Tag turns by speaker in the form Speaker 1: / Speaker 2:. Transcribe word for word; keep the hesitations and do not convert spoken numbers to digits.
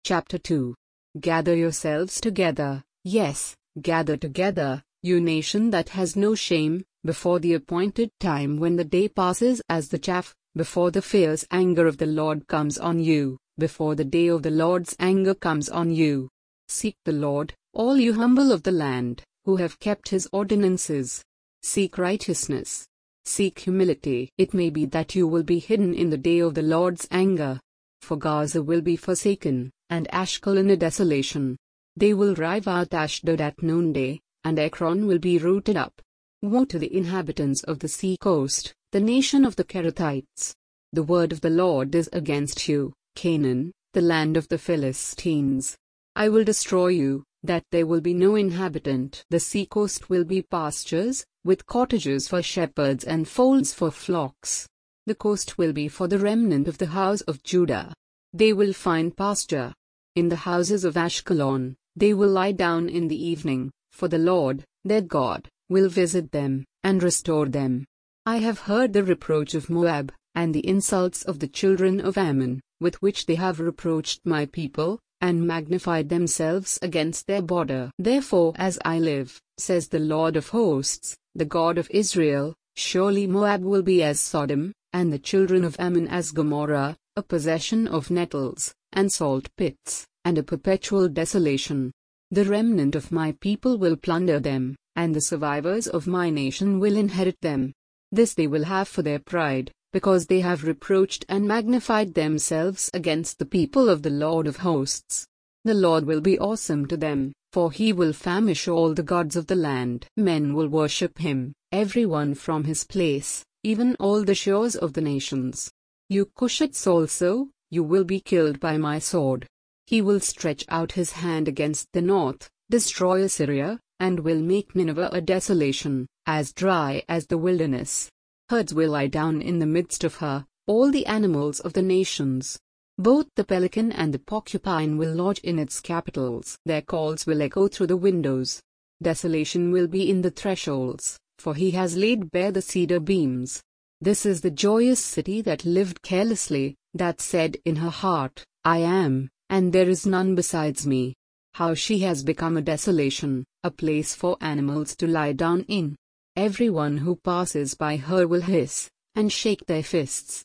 Speaker 1: Chapter two. Gather yourselves together, yes, gather together, you nation that has no shame, before the appointed time when the day passes as the chaff, before the fierce anger of the Lord comes on you, before the day of the Lord's anger comes on you. Seek the Lord, all you humble of the land, who have kept his ordinances. Seek righteousness. Seek humility. It may be that you will be hidden in the day of the Lord's anger. For Gaza will be forsaken, and Ashkelon a desolation. They will drive out Ashdod at noonday, and Ekron will be rooted up. Woe to the inhabitants of the sea coast, the nation of the Kerethites. The word of the Lord is against you, Canaan, the land of the Philistines. I will destroy you, that there will be no inhabitant. The sea coast will be pastures, with cottages for shepherds and folds for flocks. The coast will be for the remnant of the house of Judah. They will find pasture. In the houses of Ashkelon, they will lie down in the evening, for the Lord, their God, will visit them, and restore them. I have heard the reproach of Moab, and the insults of the children of Ammon, with which they have reproached my people, and magnified themselves against their border. Therefore, as I live, says the Lord of hosts, the God of Israel, surely Moab will be as Sodom, and the children of Ammon as Gomorrah, a possession of nettles, and salt pits, and a perpetual desolation. The remnant of my people will plunder them, and the survivors of my nation will inherit them. This they will have for their pride, because they have reproached and magnified themselves against the people of the Lord of hosts. The Lord will be awesome to them, for he will famish all the gods of the land. Men will worship him, everyone from his place, even all the shores of the nations. You Cushites also, you will be killed by my sword. He will stretch out his hand against the north, destroy Assyria, and will make Nineveh a desolation, as dry as the wilderness. Herds will lie down in the midst of her, all the animals of the nations. Both the pelican and the porcupine will lodge in its capitals. Their calls will echo through the windows. Desolation will be in the thresholds, for he has laid bare the cedar beams. This is the joyous city that lived carelessly, that said in her heart, I am, and there is none besides me. How she has become a desolation, a place for animals to lie down in. Everyone who passes by her will hiss, and shake their fists.